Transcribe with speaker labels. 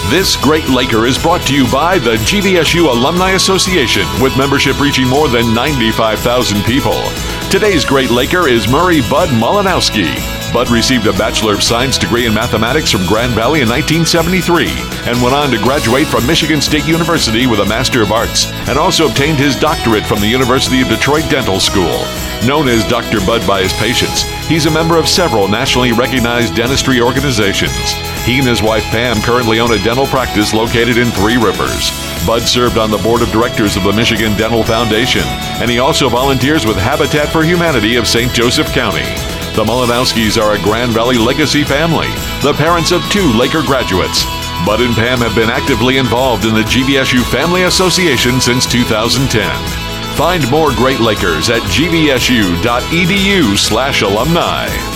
Speaker 1: This Great Laker is brought to you by the GVSU Alumni Association, with membership reaching more than 95,000 people. Today's Great Laker is Murray Bud Malinowski. Bud received a Bachelor of Science degree in mathematics from Grand Valley in 1973 and went on to graduate from Michigan State University with a Master of Arts, and also obtained his doctorate from the University of Detroit Dental School. Known as Dr. Bud by his patients, he's a member of several nationally recognized dentistry organizations. He and his wife Pam currently own a dental practice located in Three Rivers. Bud served on the board of directors of the Michigan Dental Foundation, and he also volunteers with Habitat for Humanity of St. Joseph County. The Malinowskis are a Grand Valley legacy family, the parents of 2 Laker graduates. Bud and Pam have been actively involved in the GVSU Family Association since 2010. Find more Great Lakers at gvsu.edu/alumni.